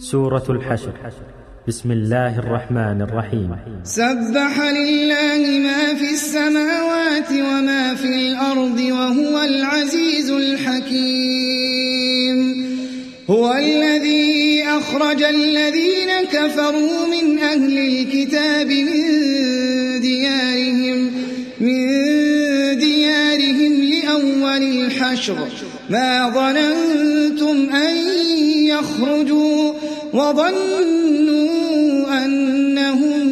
سورة الحشر. بسم الله الرحمن الرحيم. سبح لله ما في السماوات وما في الأرض وهو العزيز الحكيم. هو الذي أخرج الذين كفروا من أهل الكتاب من ديارهم لأول الحشر ما ظننتم أن يخرجوا وظنوا أنهم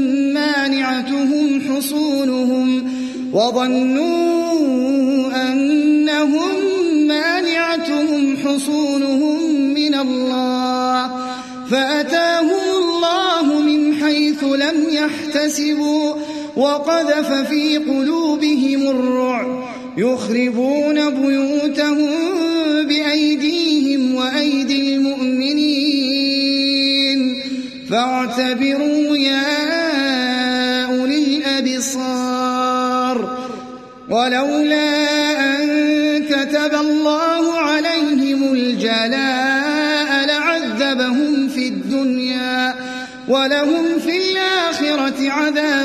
مانعتهم حصونهم من الله فأتاهم الله من حيث لم يحتسبوا وقذف في قلوبهم الرعب يخربون بيوتهم بأيديهم وأيدي المؤمنين فاعتبروا يا أولي الأبصار. ولولا أن كتب الله عليهم الجلاء لعذبهم في الدنيا ولهم في الآخرة عذاب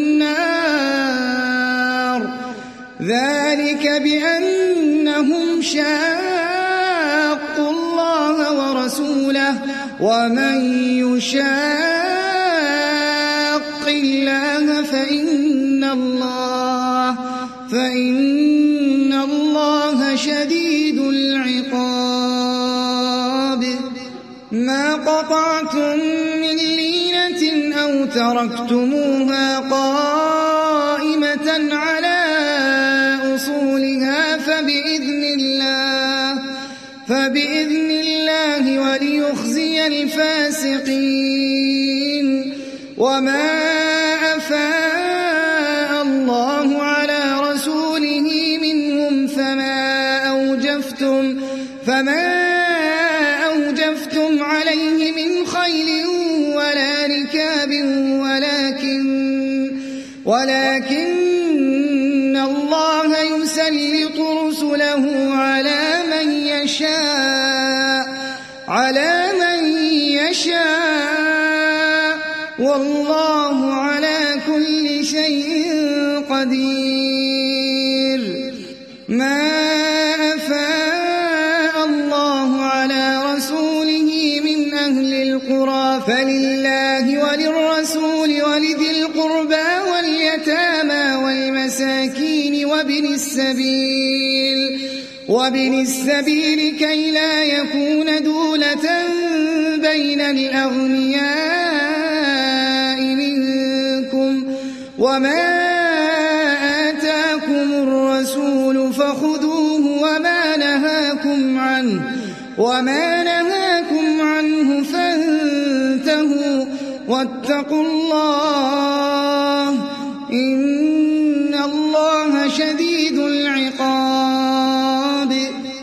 النار ذلك بأنهم شاقوا الله ورسوله ومن يشاق الله فإن الله شديد العقاب. ما قطعتم من لينة أو تركتموها قائمة على أصولها فبإذن الله وليخزي الفاسقين. وما أفاء الله على رسوله منهم فما أوجفتم عليه من خيل ولا ركاب ولكن الله يسلط رسله على من يشاء والله على كل شيء قدير. ما أفاء الله على رسوله من أهل القرى فلله وللرسول ولذي القربى واليتامى والمساكين وابن السبيل كي لا يكون دولة بين الأغنياء منكم. وما آتاكم الرسول فخذوه وما نهاكم عنه فانتهوا واتقوا الله إن الله شديد العقاب.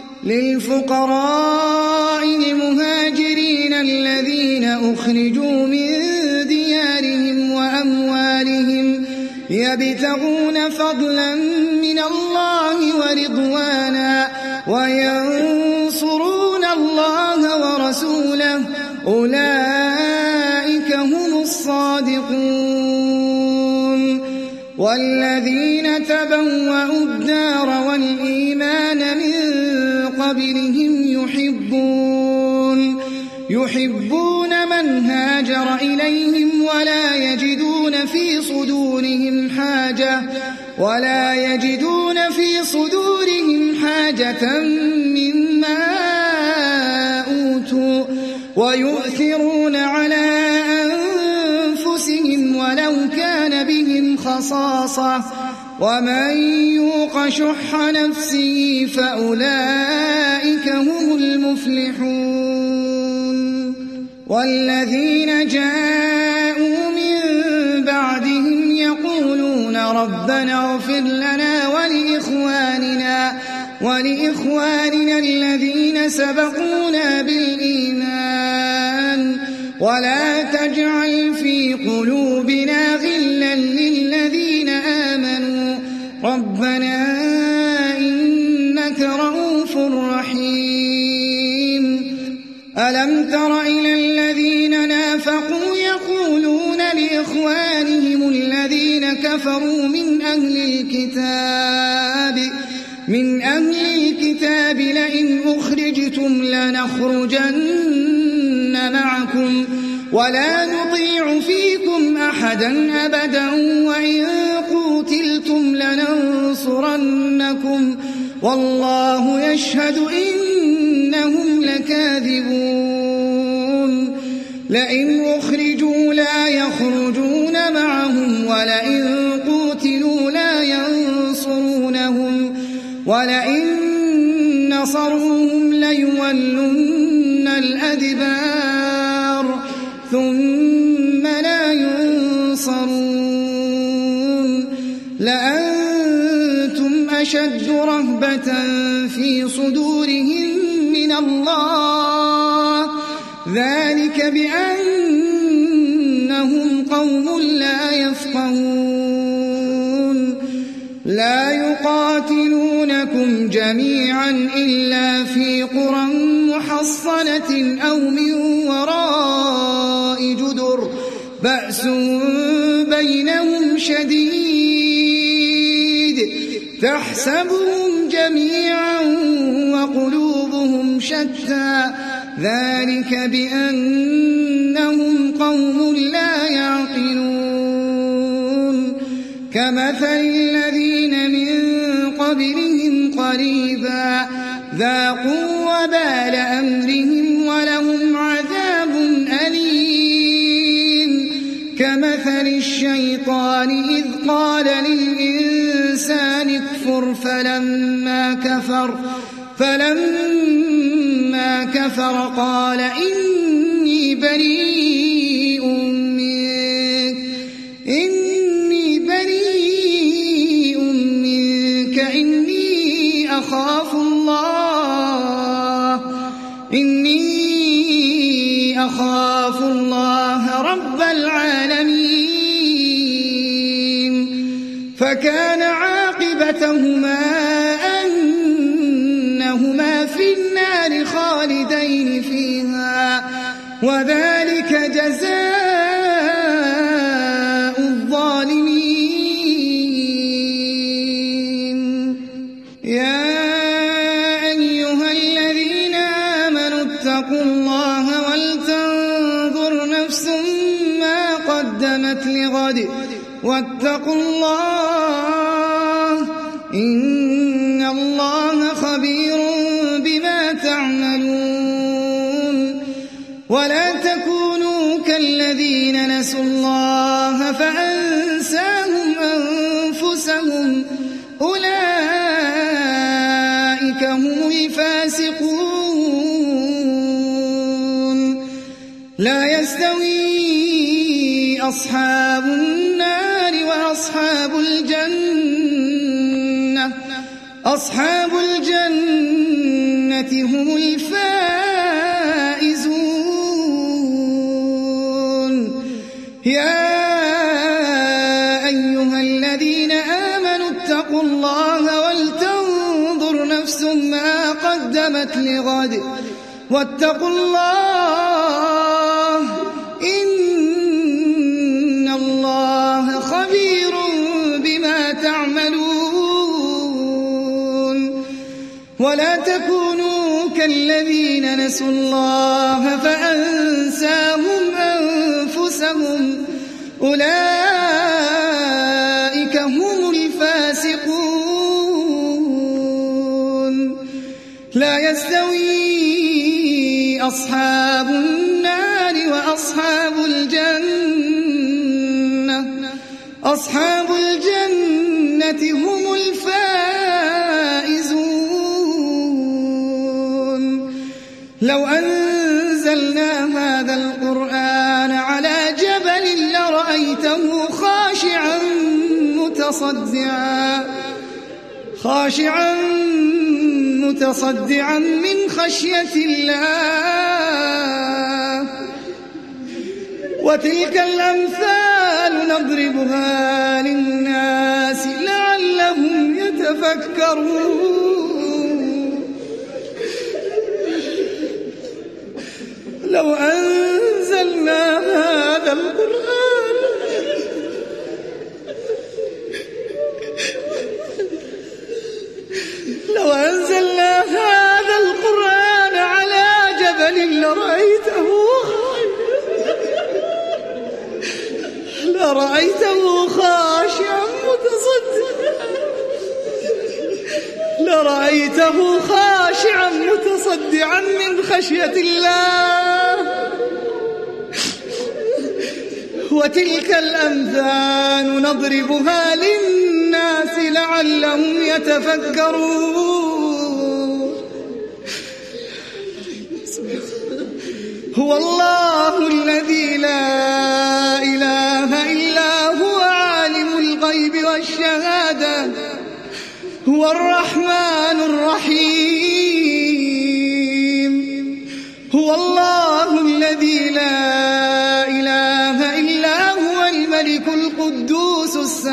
للفقراء المهاجرين الذين أخرجوا من ديارهم وأموالهم يبتغون فضلا من الله ورضوانا وينصرون الله ورسوله أولئك هم الصادقون. والذين تبوأوا الدار والإيمان من قبلهم يحبون من هاجر إليهم ولا يجدون في صدورهم حاجة مما أوتوا ويؤثرون على أنفسهم ولو كان بهم خصاصة ومن يوق شح نفسه فأولئك هم المفلحون. والذين جاءوا من بعدهم يقولون ربنا اغفر لنا ولإخواننا الذين سبقونا بالإيمان ولا تجعل في قلوبنا غلا للذين آمنوا ربنا إنك رؤوف رحيم. ألم تر إلى الذين لإخوانهم الذين كفروا من أهل الكتاب لئن أخرجتم لنخرجن معكم ولا نطيع فيكم أحدا أبدا وإن قوتلتم لننصرنكم والله يشهد إنهم لكاذبون لئن أخرجوا لا يخرجون معهم ولئن قوتلوا لا ينصرونهم ولئن نصروهم ليولن الأدبار ثم لا ينصرون لأنتم أشد رهبة في صدورهم من الله ذلك بأنهم قوم لا يفقهون لا يقاتلونكم جميعا إلا في قرى محصنة أو من وراء جدر بأس بينهم شديد تحسبهم جميعا وقلوبهم شتى ذلك بأنهم قوم لا يعقلون كمثل الذين من قبلهم قريبا ذاقوا وبال أمرهم ولهم عذاب أليم كمثل الشيطان إذ قال للإنسان اكفر فلما كفر قال إني بريء منك إني أخاف الله رب العالمين فكان عاقبتهما أنهما في النار خالدين فيها وذلك جزاء الظالمين يا أيها الذين آمنوا اتقوا الله ولتنظر نفس ما قدمت لغد واتقوا الله إن الله خبير بما تعملون ولا تكونوا كالذين نسوا الله فأنساهم أنفسهم أولئك هم الفاسقون لا يستوي أصحاب النار وأصحاب الجنة أصحاب الجنة هم الفائزون يا أيها الذين آمنوا اتقوا الله ولتنظر نفس ما قدمت لغد واتقوا الله إن الله خبير بما تعملون ولا تكونوا كالذين نسوا الله فأنساهم أنفسهم أولئك هم الفاسقون لا يستوي أصحاب النار وأصحاب الجنة أصحاب الجنة هم الفائزون لو أنزلنا هذا القرآن على جبل لرأيته خاشعا متصدعا من خشية الله وتلك الأمثال نضربها للناس لعلهم يتفكرون لو أنزلنا هذا القرآن رأيته خاشعا متصدعا من خشية الله. وتلك الأمثال نضربها للناس لعلهم يتفكرون. هو الله الذي لا إله إلا هو عالم الغيب والشهادة هو الرحمن الرحيم. هو الله الذي لا إله إلا هو الملك القدوس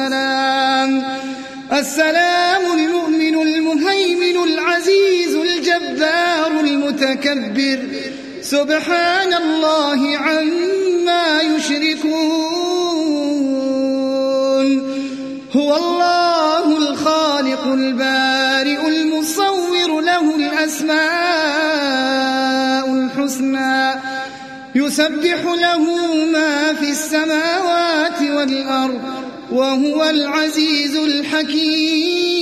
السلام المؤمن المهيمن العزيز الجبار المتكبر سبحان الله عما يشركون. هو الله الخالق البارئ المصور له الأسماء الحسنى يسبح له ما في السماوات والأرض وهو العزيز الحكيم.